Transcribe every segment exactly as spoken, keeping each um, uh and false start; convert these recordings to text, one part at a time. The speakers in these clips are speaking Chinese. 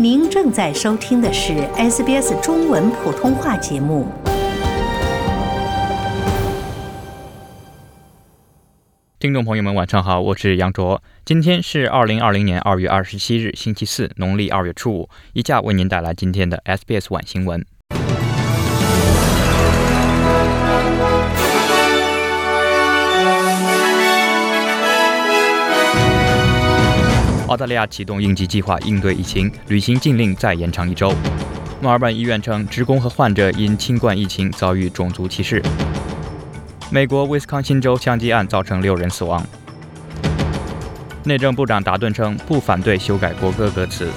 您正在收听的是 S B S 中文普通话节目。 听众朋友们晚上好，我是杨卓。今天是二零二零年二月二十七日星期四，农历二月初五，一架为您带来今天的 S B S 晚新闻。澳大利亚启动应急计划应对疫情，旅行禁令再延长一周。墨尔本医院称，职工和患者因新冠疫情遭遇种族歧视。美国威斯康辛州枪击案造成六人死亡。内政部长达顿称，不反对修改国歌歌词。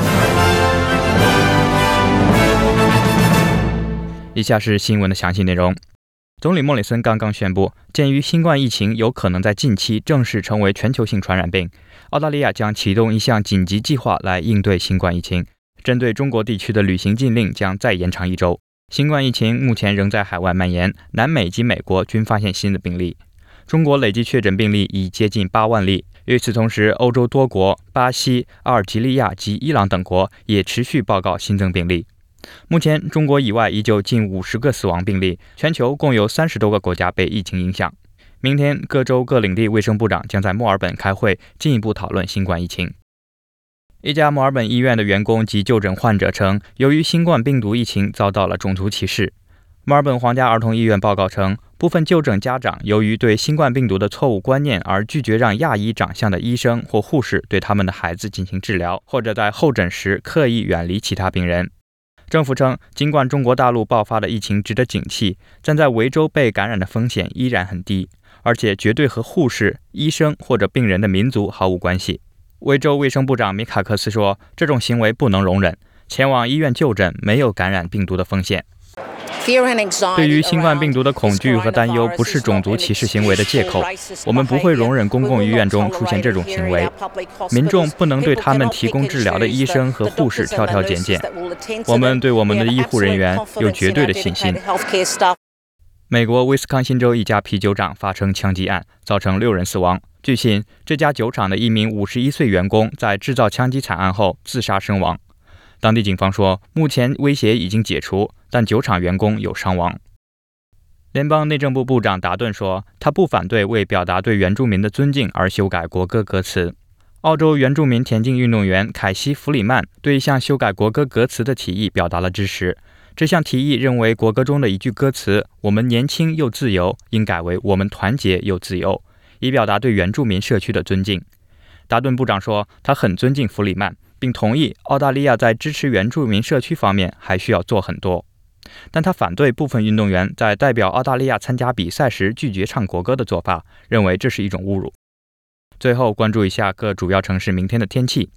以下是新闻的详细内容。总理莫里森刚刚宣布，鉴于新冠疫情有可能在近期正式成为全球性传染病，澳大利亚将启动一项紧急计划来应对新冠疫情。针对中国地区的旅行禁令将再延长一周。新冠疫情目前仍在海外蔓延，南美及美国均发现新的病例。中国累计确诊病例已接近八万例。与此同时，欧洲多国、巴西、阿尔及利亚及伊朗等国也持续报告新增病例。目前，中国以外已有近五十个死亡病例，全球共有三十多个国家被疫情影响。明天，各州各领地卫生部长将在墨尔本开会，进一步讨论新冠疫情。一家墨尔本医院的员工及就诊患者称，由于新冠病毒疫情遭到了种族歧视。墨尔本皇家儿童医院报告称，部分就诊家长由于对新冠病毒的错误观念而拒绝让亚裔长相的医生或护士对他们的孩子进行治疗，或者在候诊时刻意远离其他病人。政府称，尽管中国大陆爆发的疫情值得警惕，但在维州被感染的风险依然很低，而且绝对和护士、医生或者病人的民族毫无关系。维州卫生部长米卡克斯说，这种行为不能容忍，前往医院就诊没有感染病毒的风险。对于新冠病毒的恐惧和担忧不是种族歧视行为的借口，我们不会容忍公共医院中出现这种行为。民众不能对他们提供治疗的医生和护士挑挑拣拣。我们对我们的医护人员有绝对的信心。美国威斯康辛州一家啤酒厂发生枪击案，造成六人死亡。据悉，这家酒厂的一名五十一岁员工在制造枪击惨案后自杀身亡。当地警方说，目前威胁已经解除，但酒厂员工有伤亡。联邦内政部部长达顿说，他不反对为表达对原住民的尊敬而修改国歌歌词。澳洲原住民田径运动员凯西·弗里曼对一项修改国歌歌词的提议表达了支持。这项提议认为，国歌中的一句歌词“我们年轻又自由”应改为“我们团结又自由”，以表达对原住民社区的尊敬。达顿部长说，他很尊敬弗里曼，并同意澳大利亚在支持原住民社区方面还需要做很多。但他反对部分运动员在代表澳大利亚参加比赛时拒绝唱国歌的做法，认为这是一种侮辱。最后关注一下各主要城市明天的天气。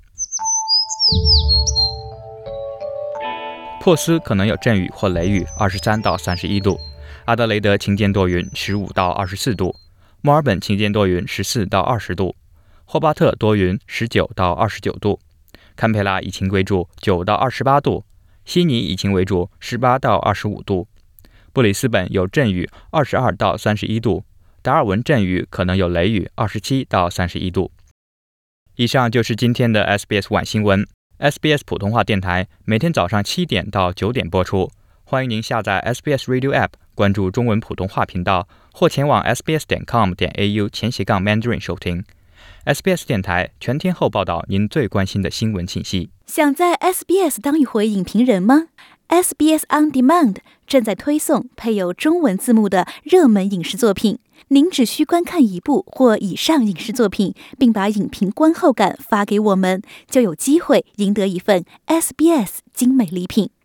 珀斯可能有阵雨或雷雨，二十三到三十一度；阿德雷德晴间多云，十五到二十四度；墨尔本晴间多云，十四到二十度；霍巴特多云，十九到二十九度；堪培拉以晴为主，九到二十八度；悉尼以晴为主，十八到二十五度；布里斯本有阵雨，二十二到三十一度；达尔文阵雨，可能有雷雨，二十七到三十一度。以上就是今天的 S B S 晚新闻。S B S 普通话电台每天早上七点到九点播出，欢迎您下载 S B S Radio App， 关注中文普通话频道，或前往 s b s 点 com 点 a u 前斜杠 Mandarin 收听。S B S 电台全天候报道您最关心的新闻信息。 想在 S B S 当一回影评人吗？ S B S On Demand 正在推送配有中文字幕的热门影视作品。您只需观看一部或以上影视作品，并把影评观后感发给我们，就有机会赢得一份 S B S 精美礼品。